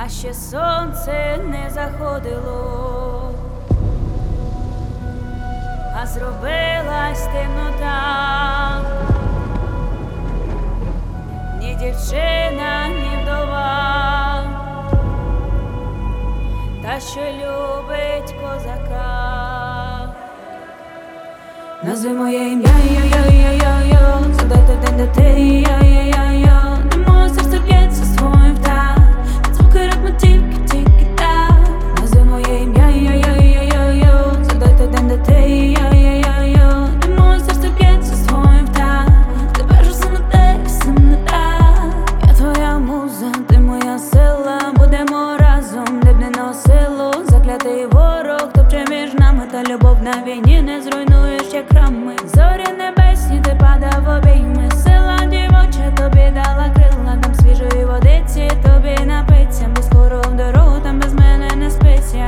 а ще сонце не заходило, а зробилась темнота. Ні дівчина, ні вдова, та що любить козака. Назви моє ім'я, йо-йо-йо-йо, задайте день до ти, йо-йо-йо-йо. Не моє серце б'ється своїм так, звуки ритму тільки так. Назви моє ім'я, йо-йо-йо-йо, задайте день до ти, йо-йо-йо-йо. Не моє серце б'ється своїм так, тебе ж усе не так. Я твоя муза, ти моя сила, будемо разом, де б не носило. Заклятий ворог топче між нами, та любов на війні не зруйнуєш, як храми. Зорі небесні, ти падав в обійми. Сила дівоча тобі дала крила, там свіжої водиці тобі напиться, бо скоро в дорогу там без мене не спиться.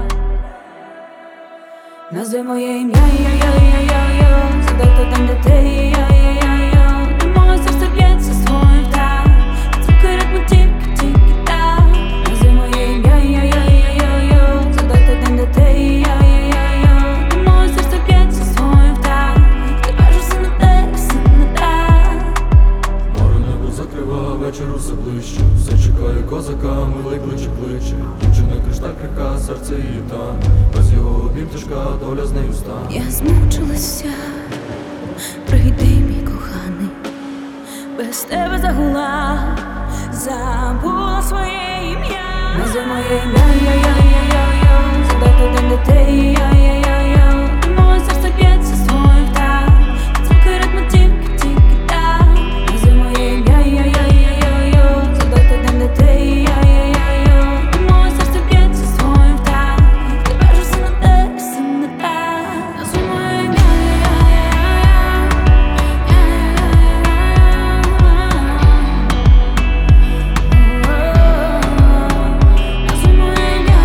Назви моє ім'я, йо-йо-йо-йо, задайте там, де ти, йо-йо-йо-йо. Не моє серце б'ється своїм так, звуки ритму тільки так. Назви моє ім'я, йо-йо-йо-йо, задайте там, де ти, йо-йо-йо-йо. Не моє серце б'ється своїм так, тебе ж усе не так. Море небо закрива, вечір усе ближче. Все чекає козака, милий кличе. Дівчина кришталь крика, серце її тане. Без його обійм тяжка доля з нею стане. Я змучилася, прийди, мій коханий, без тебе загула, забула своє ім'я. Назви моє ім'я, йо-йо-йо-йо, задайте день до ти, йо-йо-йо-йо. Не моє серце б'ється своїм так, звуки ритму тільки так. Назви моє ім'я, йо-йо-йо-йо, задайте день до ти, йо-йо-йо-йо. Не моє серце б'ється своїм так, тебе ж усе не так. Назви моє ім'я, назви моє ім'я.